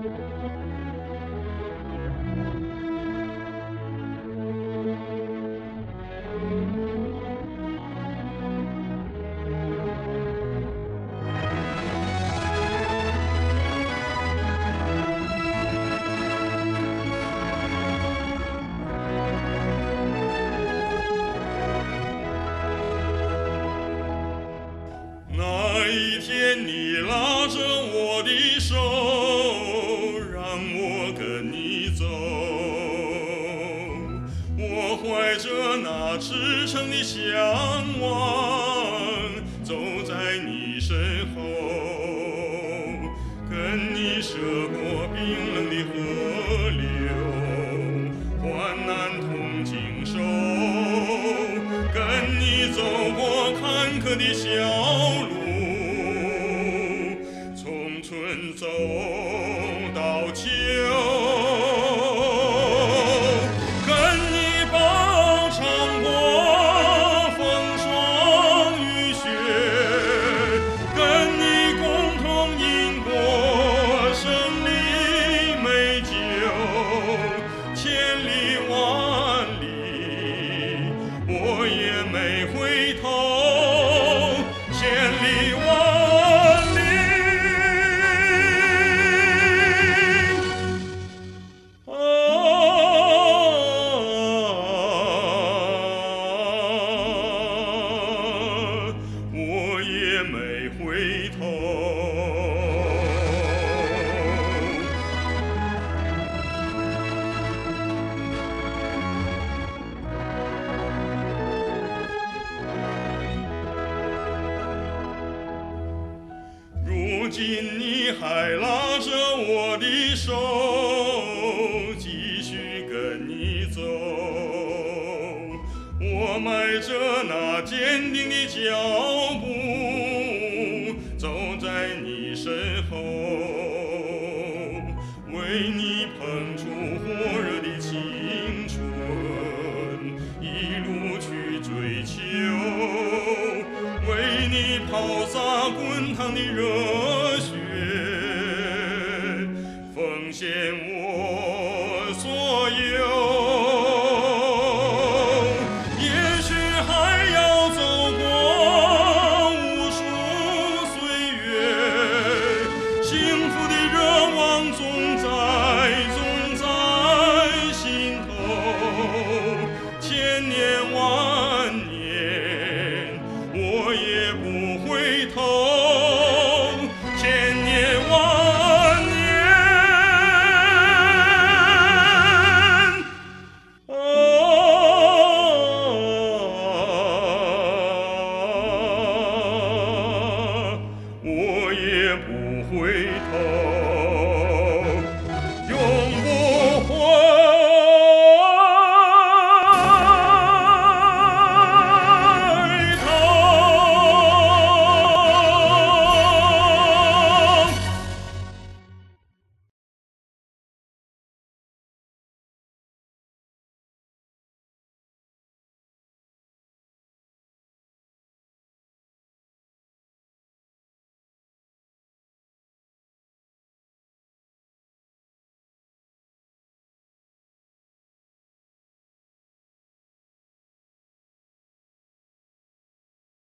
那一天，你拉着我的手，让我跟你走。我怀着那赤诚的向往，走在你身后，跟你涉过冰冷的河流，患难同经受，跟你走过坎坷的小路，从春走到秋，跟你饱尝过风霜雨雪，跟你共同饮过胜利美酒，千里万里我也没回头，千里万里。我也没回头。如今你还拉着我的手，继续跟你走。我迈着那坚定的脚步，走在你身后，为你捧出火热的青春，一路去追求，为你抛洒滚烫的热血，奉献我所有。也许还要走过无数岁月，幸福的热望总在心头，千年万年我也不回头，千年万年。我也不回头。